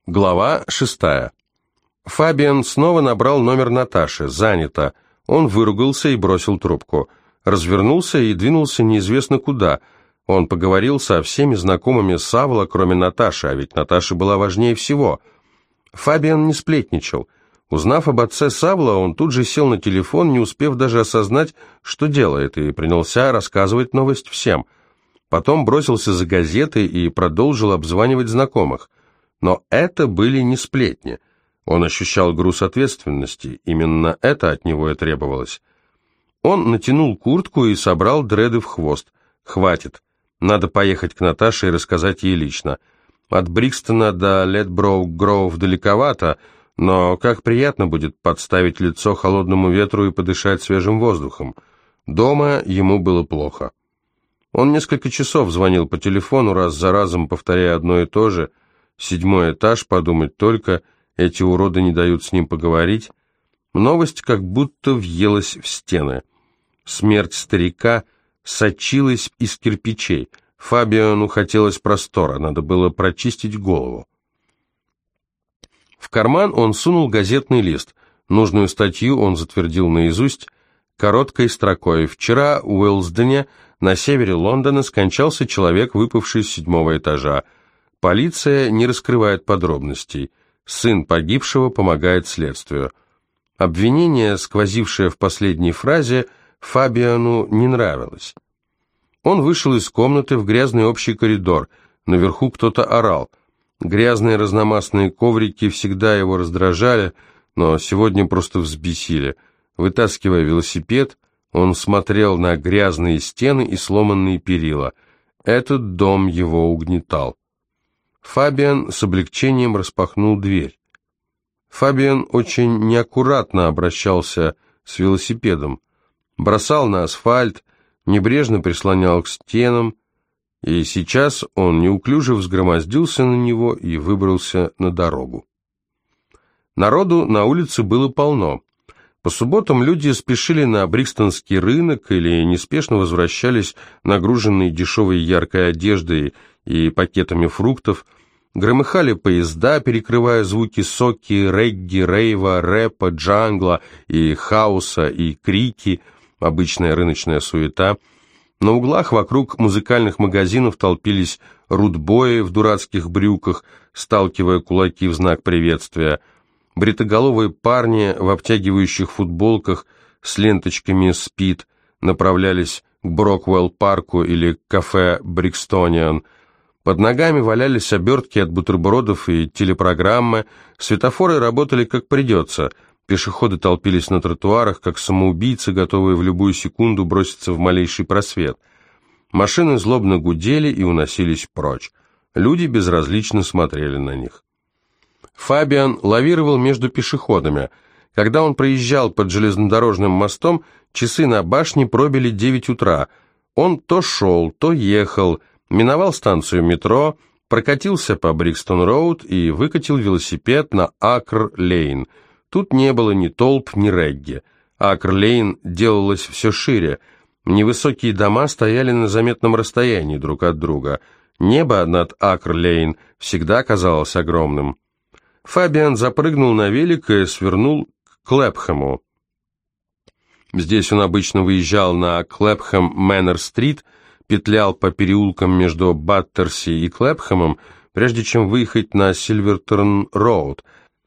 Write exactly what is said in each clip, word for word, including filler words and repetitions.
Глава шестая. Фабиан снова набрал номер Наташи. Занято. Он выругался и бросил трубку. Развернулся и двинулся неизвестно куда. Он поговорил со всеми знакомыми Савла, кроме Наташи, а ведь Наташа была важнее всего. Фабиан не сплетничал. Узнав об отце Савла, он тут же сел на телефон, не успев даже осознать, что делает, и принялся рассказывать новость всем. Потом бросился за газетой и продолжил обзванивать знакомых. Но это были не сплетни. Он ощущал груз ответственности, именно это от него и требовалось. Он натянул куртку и собрал дреды в хвост. Хватит. Надо поехать к Наташе и рассказать ей лично. От Брикстона до Ледброук-Гроув далековато, но как приятно будет подставить лицо холодному ветру и подышать свежим воздухом. Дома ему было плохо. Он несколько часов звонил по телефону, раз за разом повторяя одно и то же. Седьмой этаж, подумать только, эти уроды не дают с ним поговорить. Новость как будто въелась в стены. Смерть старика сочилась из кирпичей. Фабиану хотелось простора, надо было прочистить голову. В карман он сунул газетный лист. Нужную статью он затвердил наизусть короткой строкой. Вчера в Уилсдене, на севере Лондона, скончался человек, выпавший с седьмого этажа. Полиция не раскрывает подробностей. Сын погибшего помогает следствию. Обвинение, сквозившее в последней фразе, Фабиану не нравилось. Он вышел из комнаты в грязный общий коридор. Наверху кто-то орал. Грязные разномастные коврики всегда его раздражали, но сегодня просто взбесили. Вытаскивая велосипед, он смотрел на грязные стены и сломанные перила. Этот дом его угнетал. Фабиан с облегчением распахнул дверь. Фабиан очень неаккуратно обращался с велосипедом. Бросал на асфальт, небрежно прислонял к стенам, и сейчас он неуклюже взгромоздился на него и выбрался на дорогу. Народу на улице было полно. По субботам люди спешили на Брикстонский рынок или неспешно возвращались, нагруженные дешевой яркой одеждой и пакетами фруктов. Громыхали поезда, перекрывая звуки соки, регги, рейва, рэпа, джангла и хаоса, и крики, обычная рыночная суета. На углах вокруг музыкальных магазинов толпились рудбои в дурацких брюках, сталкивая кулаки в знак приветствия. Бритоголовые парни в обтягивающих футболках с ленточками «Спид» направлялись к Броквелл-парку или к кафе «Брикстониан». Под ногами валялись обертки от бутербродов и телепрограммы, светофоры работали как придется, пешеходы толпились на тротуарах, как самоубийцы, готовые в любую секунду броситься в малейший просвет. Машины злобно гудели и уносились прочь. Люди безразлично смотрели на них. Фабиан лавировал между пешеходами. Когда он проезжал под железнодорожным мостом, часы на башне пробили девять утра. Он то шел, то ехал, миновал станцию метро, прокатился по Брикстон-роуд и выкатил велосипед на Акр-лейн. Тут не было ни толп, ни регги. Акр-лейн делалось все шире. Невысокие дома стояли на заметном расстоянии друг от друга. Небо над Акр-лейн всегда казалось огромным. Фабиан запрыгнул на велик и свернул к Клэпхэму. Здесь он обычно выезжал на Клэпхэм-Мэннер-стрит, петлял по переулкам между Баттерси и Клэпхэмом, прежде чем выехать на Сильверторн-роуд,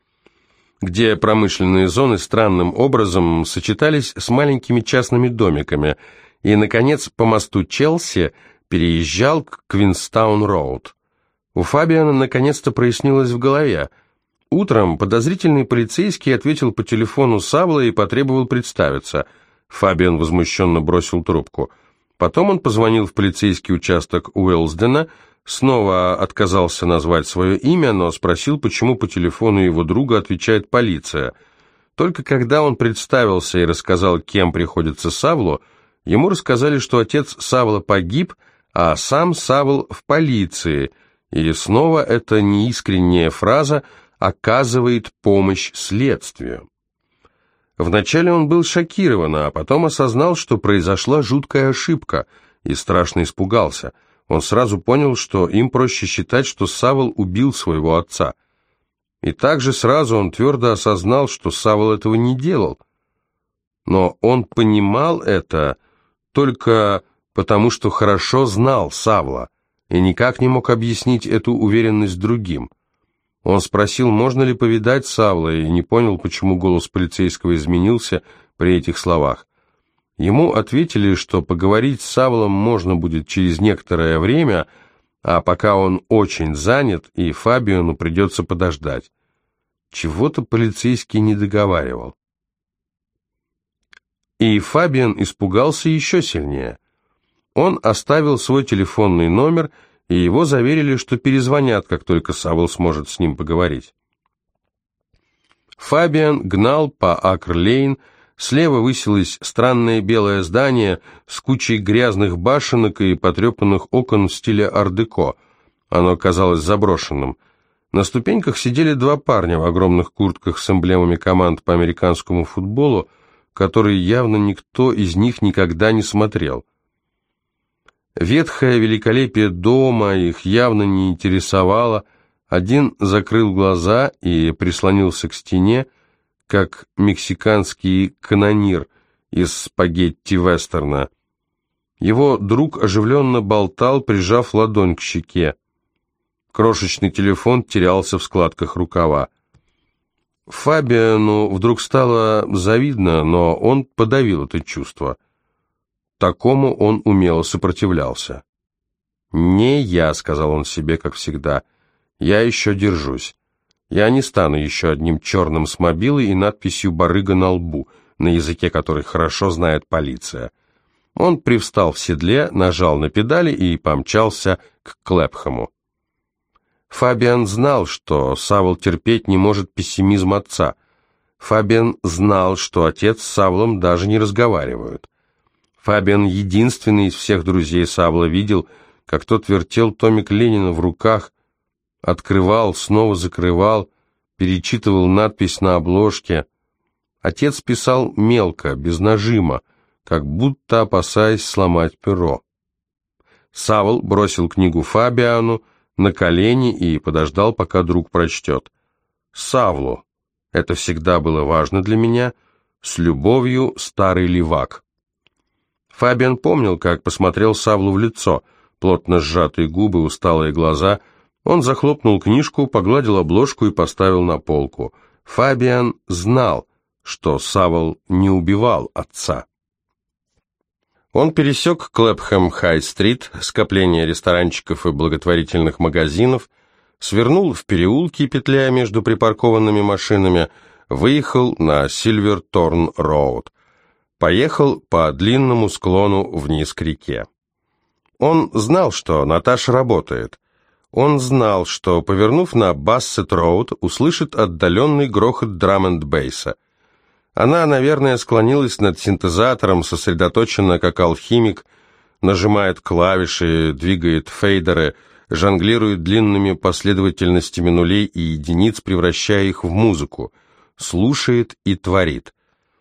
где промышленные зоны странным образом сочетались с маленькими частными домиками, и, наконец, по мосту Челси переезжал к Квинстаун-роуд. У Фабиана наконец-то прояснилось в голове. Утром подозрительный полицейский ответил по телефону Савла и потребовал представиться. Фабиан возмущенно бросил трубку. Потом он позвонил в полицейский участок Уилсдена, снова отказался назвать свое имя, но спросил, почему по телефону его друга отвечает полиция. Только когда он представился и рассказал, кем приходится Савлу, ему рассказали, что отец Савла погиб, а сам Савл в полиции, и снова эта неискренняя фраза оказывает помощь следствию. Вначале он был шокирован, а потом осознал, что произошла жуткая ошибка, и страшно испугался. Он сразу понял, что им проще считать, что Савл убил своего отца. И также сразу он твердо осознал, что Савол этого не делал. Но он понимал это только потому, что хорошо знал Савла, и никак не мог объяснить эту уверенность другим. Он спросил, можно ли повидать Савла, и не понял, почему голос полицейского изменился при этих словах. Ему ответили, что поговорить с Савлом можно будет через некоторое время, а пока он очень занят, и Фабиану придется подождать. Чего-то полицейский не договаривал. И Фабиан испугался еще сильнее. Он оставил свой телефонный номер, и его заверили, что перезвонят, как только Савл сможет с ним поговорить. Фабиан гнал по Акр-Лейн, слева высилось странное белое здание с кучей грязных башенок и потрепанных окон в стиле ар-деко. Оно казалось заброшенным. На ступеньках сидели два парня в огромных куртках с эмблемами команд по американскому футболу, которые явно никто из них никогда не смотрел. Ветхое великолепие дома их явно не интересовало. Один закрыл глаза и прислонился к стене, как мексиканский канонир из спагетти-вестерна. Его друг оживленно болтал, прижав ладонь к щеке. Крошечный телефон терялся в складках рукава. Фабиану вдруг стало завидно, но он подавил это чувство. Такому он умело сопротивлялся. «Не я», — сказал он себе, как всегда, — «я еще держусь. Я не стану еще одним черным с мобилой и надписью «Барыга» на лбу, на языке которой хорошо знает полиция». Он привстал в седле, нажал на педали и помчался к Клэпхэму. Фабиан знал, что Савл терпеть не может пессимизм отца. Фабиан знал, что отец с Савлом даже не разговаривают. Фабиан, единственный из всех друзей Савла, видел, как тот вертел томик Ленина в руках, открывал, снова закрывал, перечитывал надпись на обложке. Отец писал мелко, без нажима, как будто опасаясь сломать перо. Савл бросил книгу Фабиану на колени и подождал, пока друг прочтет. «Савлу. Это всегда было важно для меня. С любовью, старый левак». Фабиан помнил, как посмотрел Савлу в лицо, плотно сжатые губы, усталые глаза. Он захлопнул книжку, погладил обложку и поставил на полку. Фабиан знал, что Савл не убивал отца. Он пересек Клэпхэм-Хай-стрит, скопление ресторанчиков и благотворительных магазинов, свернул в переулки, петляя между припаркованными машинами, выехал на Сильверторн-Роуд. Поехал по длинному склону вниз к реке. Он знал, что Наташа работает. Он знал, что, повернув на Бассет-Роуд, услышит отдаленный грохот драм-энд-бейса. Она, наверное, склонилась над синтезатором, сосредоточенно, как алхимик, нажимает клавиши, двигает фейдеры, жонглирует длинными последовательностями нулей и единиц, превращая их в музыку, слушает и творит.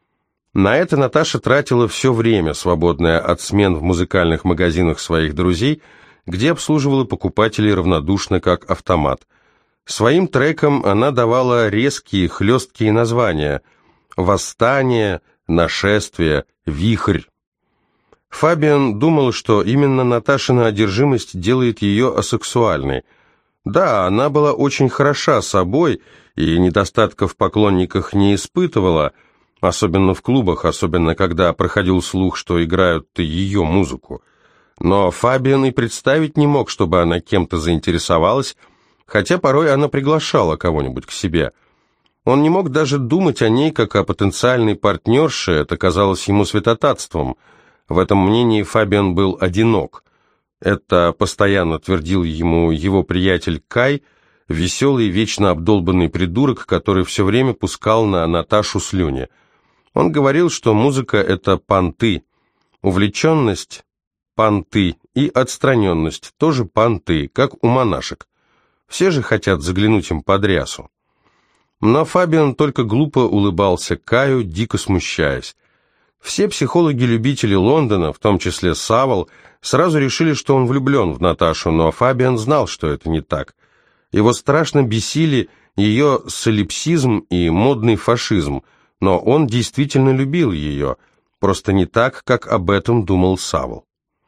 На это Наташа тратила все время, свободное от смен в музыкальных магазинах своих друзей, где обслуживала покупателей равнодушно, как автомат. Своим трекам она давала резкие, хлесткие названия: «Восстание», «Нашествие», «Вихрь». Фабиан думал, что именно Наташина одержимость делает ее асексуальной. Да, она была очень хороша собой и недостатков в поклонниках не испытывала, особенно в клубах, особенно когда проходил слух, что играют ее музыку. Но Фабиан и представить не мог, чтобы она кем-то заинтересовалась, хотя порой она приглашала кого-нибудь к себе. Он не мог даже думать о ней как о потенциальной партнерше, это казалось ему святотатством. В этом мнении Фабиан был одинок. Это постоянно твердил ему его приятель Кай, веселый, вечно обдолбанный придурок, который все время пускал на Наташу слюни. Он говорил, что музыка — это понты, увлеченность — понты, и отстраненность — тоже понты, как у монашек. Все же хотят заглянуть им под рясу. Но Фабиан только глупо улыбался Каю, дико смущаясь. Все психологи-любители Лондона, в том числе Савл, сразу решили, что он влюблен в Наташу, но Фабиан знал, что это не так. Его страшно бесили ее солипсизм и модный фашизм, но он действительно любил ее, просто не так, как об этом думал Савл.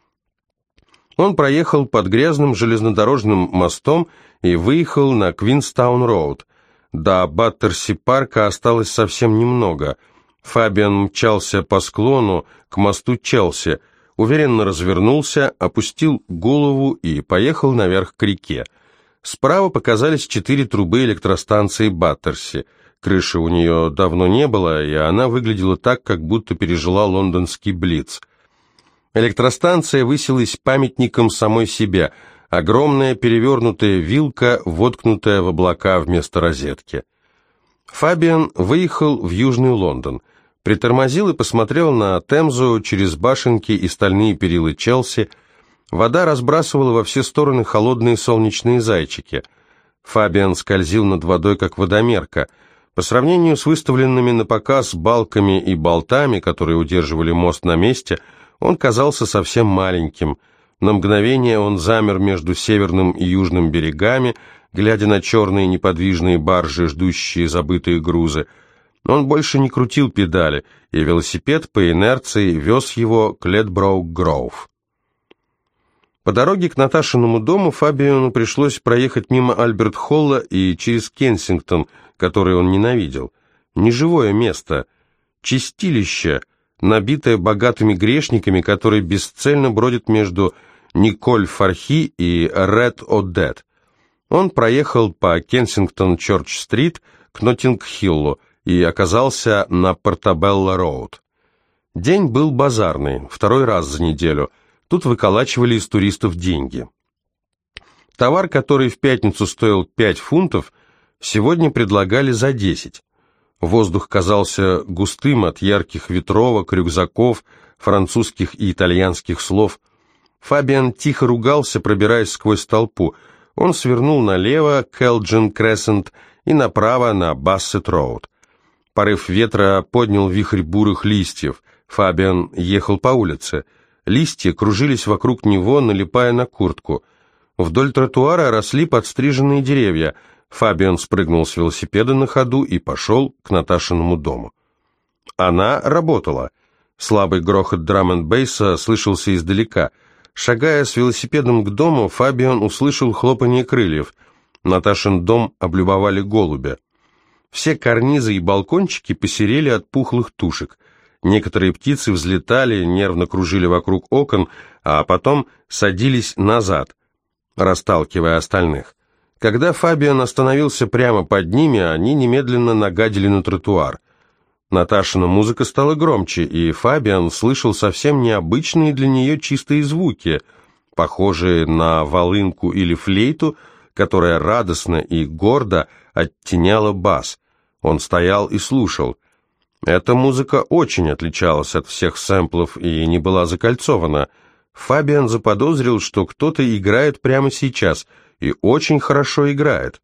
Он проехал под грязным железнодорожным мостом и выехал на Квинстаун-роуд. До Баттерси-парка осталось совсем немного. Фабиан мчался по склону к мосту Челси, уверенно развернулся, опустил голову и поехал наверх к реке. Справа показались четыре трубы электростанции Баттерси. Крыши у нее давно не было, и она выглядела так, как будто пережила лондонский блиц. Электростанция высилась памятником самой себе, огромная перевернутая вилка, воткнутая в облака вместо розетки. Фабиан выехал в Южный Лондон, притормозил и посмотрел на Темзу через башенки и стальные перила Челси. Вода разбрасывала во все стороны холодные солнечные зайчики. Фабиан скользил над водой, как водомерка. По сравнению с выставленными на показ балками и болтами, которые удерживали мост на месте, он казался совсем маленьким. На мгновение он замер между северным и южным берегами, глядя на черные неподвижные баржи, ждущие забытые грузы. Он больше не крутил педали, и велосипед по инерции вез его к Ледброук-Гроув. По дороге к Наташиному дому Фабиану пришлось проехать мимо Альберт-Холла и через Кенсингтон, который он ненавидел. Неживое место, чистилище, набитое богатыми грешниками, которые бесцельно бродят между Николь-Фархи и Ред-Одет. Он проехал по Кенсингтон-Чорч-стрит к Ноттинг-Хиллу и оказался на Портабелло-роуд. День был базарный, второй раз за неделю. Тут выколачивали из туристов деньги. Товар, который в пятницу стоил пять фунтов, сегодня предлагали за десять. Воздух казался густым от ярких ветровок, рюкзаков, французских и итальянских слов. Фабиан тихо ругался, пробираясь сквозь толпу. Он свернул налево к Элджин-Крессент и направо на Бассет-роуд. Порыв ветра поднял вихрь бурых листьев. Фабиан ехал по улице. Листья кружились вокруг него, налипая на куртку. Вдоль тротуара росли подстриженные деревья. Фабиан спрыгнул с велосипеда на ходу и пошел к Наташиному дому. Она работала. Слабый грохот драм-н-бейса слышался издалека. Шагая с велосипедом к дому, Фабиан услышал хлопанье крыльев. Наташин дом облюбовали голуби. Все карнизы и балкончики посерели от пухлых тушек. Некоторые птицы взлетали, нервно кружили вокруг окон, а потом садились назад, расталкивая остальных. Когда Фабиан остановился прямо под ними, они немедленно нагадили на тротуар. Наташина музыка стала громче, и Фабиан слышал совсем необычные для нее чистые звуки, похожие на волынку или флейту, которая радостно и гордо оттеняла бас. Он стоял и слушал. Эта музыка очень отличалась от всех сэмплов и не была закольцована. Фабиан заподозрил, что кто-то играет прямо сейчас, и очень хорошо играет.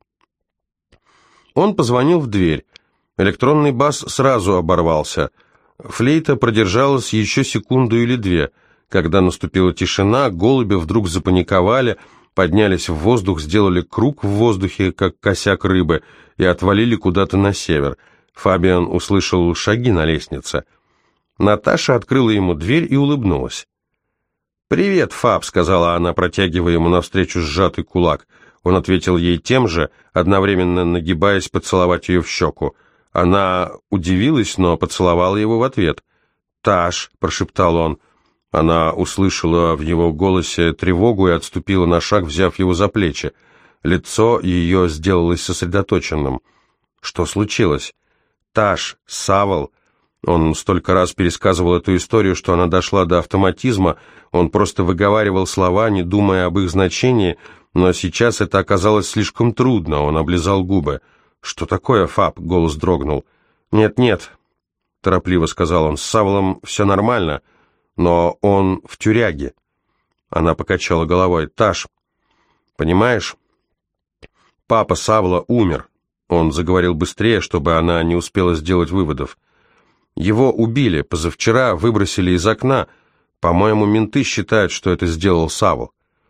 Он позвонил в дверь. Электронный бас сразу оборвался. Флейта продержалась еще секунду или две. Когда наступила тишина, голуби вдруг запаниковали, поднялись в воздух, сделали круг в воздухе, как косяк рыбы, и отвалили куда-то на север. Фабиан услышал шаги на лестнице. Наташа открыла ему дверь и улыбнулась. «Привет, Фаб», — сказала она, протягивая ему навстречу сжатый кулак. Он ответил ей тем же, одновременно нагибаясь поцеловать ее в щеку. Она удивилась, но поцеловала его в ответ. «Таш», — прошептал он. Она услышала в его голосе тревогу и отступила на шаг, взяв его за плечи. Лицо ее сделалось сосредоточенным. «Что случилось?» «Таш, Савл». Он столько раз пересказывал эту историю, что она дошла до автоматизма. Он просто выговаривал слова, не думая об их значении, но сейчас это оказалось слишком трудно. Он облизал губы. «Что такое, Фаб?» — голос дрогнул. «Нет-нет», — торопливо сказал он, — «с Савлом все нормально, но он в тюряге». Она покачала головой. «Таш, понимаешь, папа Савла умер». Он заговорил быстрее, чтобы она не успела сделать выводов. «Его убили, позавчера выбросили из окна. По-моему, менты считают, что это сделал Савл».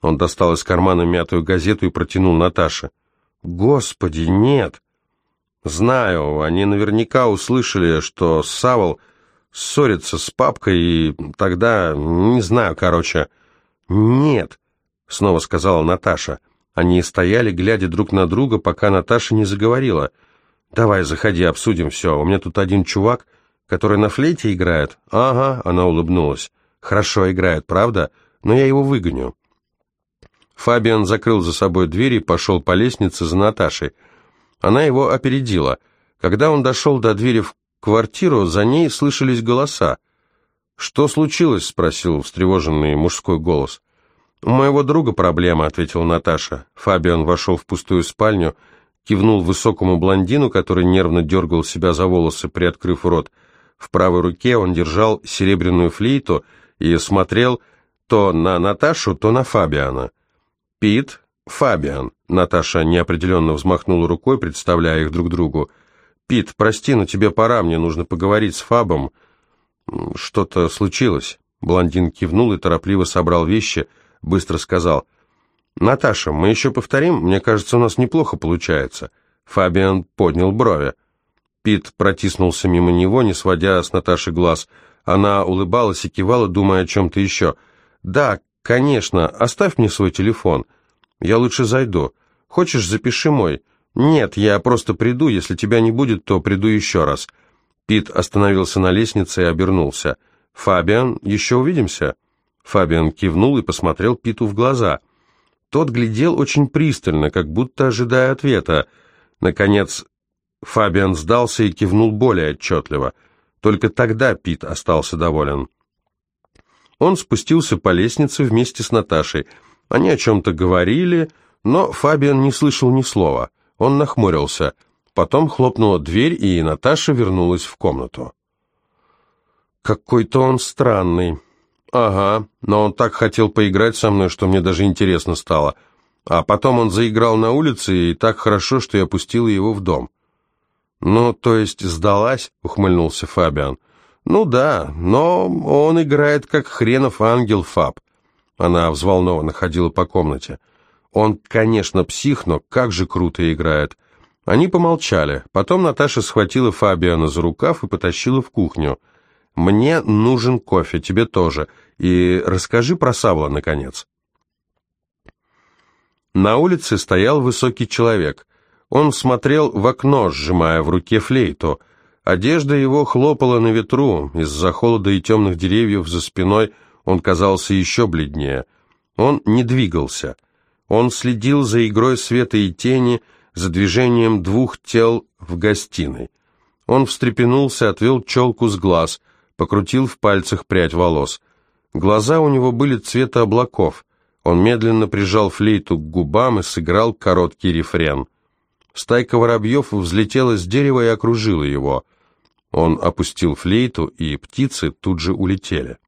Он достал из кармана мятую газету и протянул Наташе. «Господи, нет!» «Знаю, они наверняка услышали, что Савол ссорится с папкой, и тогда, не знаю, короче...» «Нет», — снова сказала Наташа. Они стояли, глядя друг на друга, пока Наташа не заговорила. «Давай, заходи, обсудим все. У меня тут один чувак, который на флейте играет». «Ага», — она улыбнулась. «Хорошо играет, правда? Но я его выгоню». Фабиан закрыл за собой дверь и пошел по лестнице за Наташей. Она его опередила. Когда он дошел до двери в квартиру, за ней слышались голоса. «Что случилось?» — спросил встревоженный мужской голос. «У моего друга проблема», — ответила Наташа. Фабиан вошел в пустую спальню, кивнул высокому блондину, который нервно дергал себя за волосы, приоткрыв рот. В правой руке он держал серебряную флейту и смотрел то на Наташу, то на Фабиана. «Пит, Фабиан», — Наташа неопределенно взмахнула рукой, представляя их друг другу. «Пит, прости, но тебе пора, мне нужно поговорить с Фабом». «Что-то случилось?» Блондин кивнул и торопливо собрал вещи, быстро сказал. «Наташа, мы еще повторим? Мне кажется, у нас неплохо получается». Фабиан поднял брови. Пит протиснулся мимо него, не сводя с Наташи глаз. Она улыбалась и кивала, думая о чем-то еще. «Да, конечно, оставь мне свой телефон. Я лучше зайду. Хочешь, запиши мой?» «Нет, я просто приду, если тебя не будет, то приду еще раз». Пит остановился на лестнице и обернулся. «Фабиан, еще увидимся?» Фабиан кивнул и посмотрел Питу в глаза. Тот глядел очень пристально, как будто ожидая ответа. Наконец, Фабиан сдался и кивнул более отчетливо. Только тогда Пит остался доволен. Он спустился по лестнице вместе с Наташей. Они о чем-то говорили, но Фабиан не слышал ни слова. Он нахмурился. Потом хлопнула дверь, и Наташа вернулась в комнату. «Какой-то он странный». «Ага, но он так хотел поиграть со мной, что мне даже интересно стало. А потом он заиграл на улице, и так хорошо, что я пустила его в дом». «Ну, то есть сдалась?» — ухмыльнулся Фабиан. «Ну да, но он играет как хренов ангел, Фаб». Она взволнованно ходила по комнате. «Он, конечно, псих, но как же круто играет». Они помолчали. Потом Наташа схватила Фабиана за рукав и потащила в кухню. «Мне нужен кофе, тебе тоже. И расскажи про Савла, наконец». На улице стоял высокий человек. Он смотрел в окно, сжимая в руке флейту. Одежда его хлопала на ветру. Из-за холода и темных деревьев за спиной он казался еще бледнее. Он не двигался. Он следил за игрой света и тени, за движением двух тел в гостиной. Он встрепенулся, отвел челку с глаз, покрутил в пальцах прядь волос. Глаза у него были цвета облаков. Он медленно прижал флейту к губам и сыграл короткий рефрен. Стайка воробьев взлетела с дерева и окружила его. Он опустил флейту, и птицы тут же улетели.